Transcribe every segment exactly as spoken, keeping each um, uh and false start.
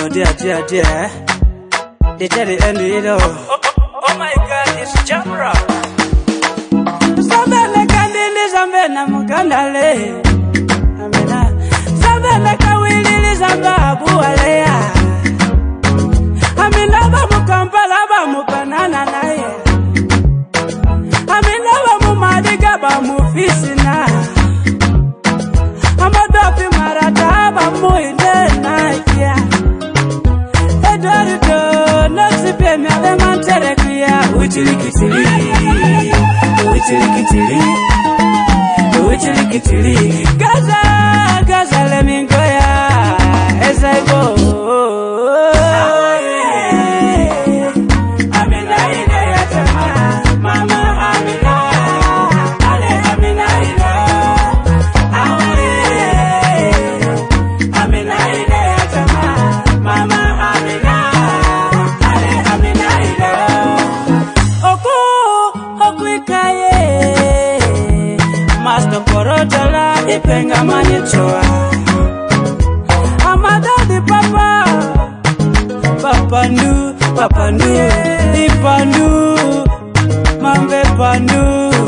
Oh dear, dear, dear. They tell the end of it all. Oh, oh, oh my God, it's Jamra. Sabele kandili zambena mugandale. Amina. Sabele kawili zambabu alea. Amina ba mukampala ba mukanana naye. Amina ba mumadiga ba mufisina. Amadopi marata ba muinde nakia. Eduardo noxipe me alemantere kuya. Uchilikitili, uchilikitili, uchilikitili. Gaza, Gaza let me go ya. As I go. Amina ina ya tama, mama Amina. Ale Amina ina. Awe. Amina ina ya tama, mama Amina. Ale Amina ina. Oku, oku ikaye. Master Korotala ipenga manitoa. Amadadi papa. Papa nu, papa nu, ipanu, mambe panu.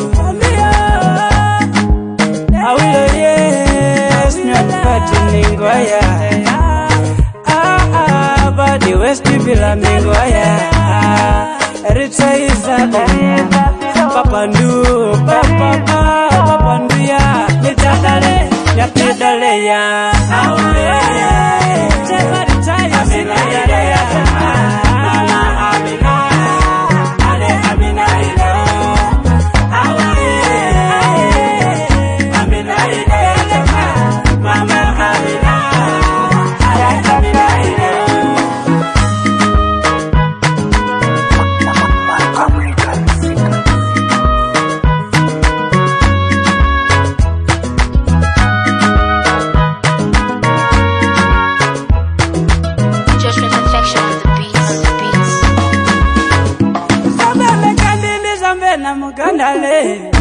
Awilo yes, nyakati ningoya. Ah ah, badi westi bila ningoya. Rita izada, papa nu, papa pa, papa nu ya. Nitadale, nyapidale ya. Awe, cheva ritaya sila ya ya. Mama Amina, ale Amina ina. Awe, Amina ina. Mama Amina, ale Amina ina. Judgment Perfection on the beats, on the beats. Sabele kandili zambena mugandale.